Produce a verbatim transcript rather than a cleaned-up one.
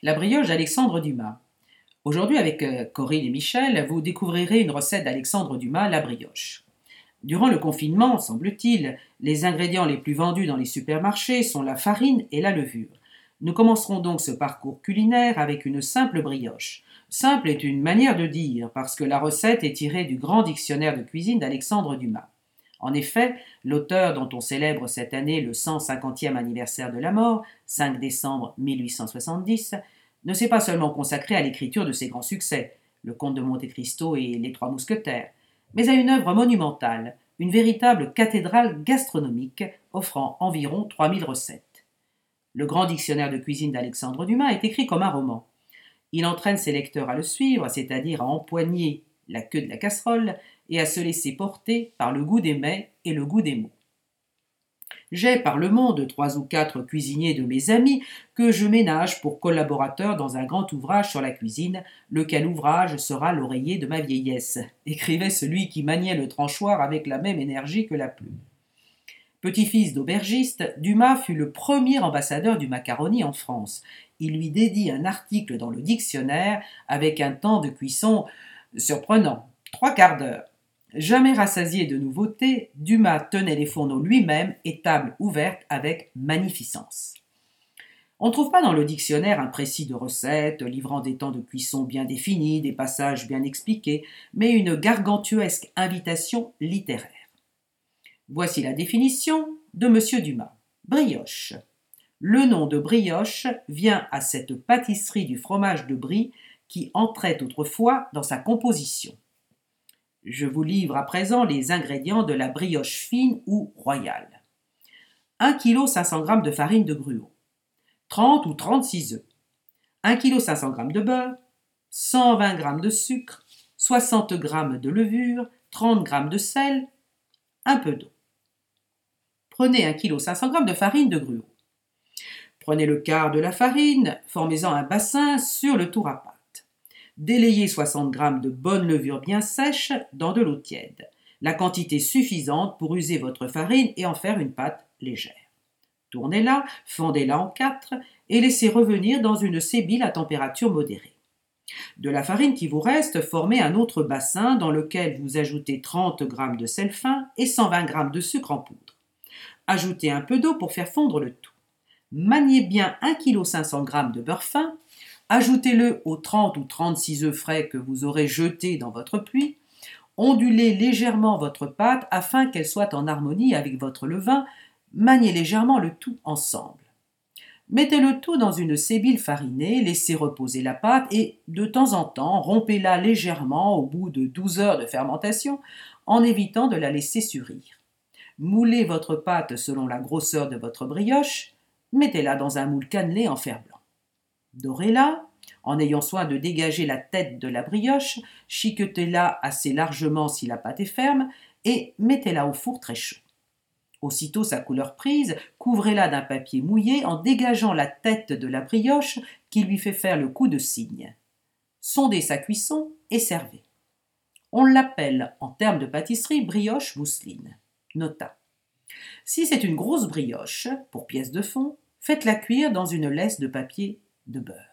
La brioche d'Alexandre Dumas. Aujourd'hui, avec euh, Corinne et Michel, vous découvrirez une recette d'Alexandre Dumas, la brioche. Durant le confinement, semble-t-il, les ingrédients les plus vendus dans les supermarchés sont la farine et la levure. Nous commencerons donc ce parcours culinaire avec une simple brioche. Simple est une manière de dire, parce que la recette est tirée du grand dictionnaire de cuisine d'Alexandre Dumas. En effet, l'auteur dont on célèbre cette année le cent cinquantième anniversaire de la mort, cinq décembre mille huit cent soixante-dix, ne s'est pas seulement consacré à l'écriture de ses grands succès, Le Comte de Monte-Cristo et Les Trois Mousquetaires, mais à une œuvre monumentale, une véritable cathédrale gastronomique offrant environ trois mille recettes. Le grand dictionnaire de cuisine d'Alexandre Dumas est écrit comme un roman. Il entraîne ses lecteurs à le suivre, c'est-à-dire à empoigner la queue de la casserole et à se laisser porter par le goût des mets et le goût des mots. J'ai par le monde trois ou quatre cuisiniers de mes amis que je ménage pour collaborateurs dans un grand ouvrage sur la cuisine, lequel ouvrage sera l'oreiller de ma vieillesse, écrivait celui qui maniait le tranchoir avec la même énergie que la plume. Petit-fils d'aubergiste, Dumas fut le premier ambassadeur du macaroni en France. Il lui dédie un article dans le dictionnaire avec un temps de cuisson surprenant, trois quarts d'heure. Jamais rassasié de nouveautés, Dumas tenait les fourneaux lui-même et table ouverte avec magnificence. On ne trouve pas dans le dictionnaire un précis de recettes, livrant des temps de cuisson bien définis, des passages bien expliqués, mais une gargantuesque invitation littéraire. Voici la définition de M. Dumas. Brioche. Le nom de brioche vient à cette pâtisserie du fromage de Brie qui entrait autrefois dans sa composition. Je vous livre à présent les ingrédients de la brioche fine ou royale. un virgule cinq cents kilos de farine de gruau, trente ou trente-six œufs, un virgule cinq cents kilos de beurre, cent vingt grammes de sucre, soixante grammes de levure, trente grammes de sel, un peu d'eau. Prenez un virgule cinq cents kilos de farine de gruau. Prenez le quart de la farine, formez-en un bassin sur le tour à pâte. Délayez soixante grammes de bonne levure bien sèche dans de l'eau tiède, la quantité suffisante pour user votre farine et en faire une pâte légère. Tournez-la, fendez-la en quatre et laissez revenir dans une sébile à température modérée. De la farine qui vous reste, formez un autre bassin dans lequel vous ajoutez trente grammes de sel fin et cent vingt grammes de sucre en poudre. Ajoutez un peu d'eau pour faire fondre le tout. Maniez bien un virgule cinq cents kilos de beurre fin. Ajoutez-le aux trente ou trente-six œufs frais que vous aurez jetés dans votre pluie. Ondulez légèrement votre pâte afin qu'elle soit en harmonie avec votre levain. Maniez légèrement le tout ensemble. Mettez le tout dans une sébile farinée, laissez reposer la pâte et, de temps en temps, rompez-la légèrement au bout de douze heures de fermentation en évitant de la laisser surir. Moulez votre pâte selon la grosseur de votre brioche. Mettez-la dans un moule cannelé en fer blanc. Dorez-la, en ayant soin de dégager la tête de la brioche, chiquetez-la assez largement si la pâte est ferme et mettez-la au four très chaud. Aussitôt sa couleur prise, couvrez-la d'un papier mouillé en dégageant la tête de la brioche qui lui fait faire le coup de cygne. Sondez sa cuisson et servez. On l'appelle, en termes de pâtisserie, brioche mousseline. Nota. Si c'est une grosse brioche, pour pièce de fond, faites-la cuire dans une laisse de papier de beurre.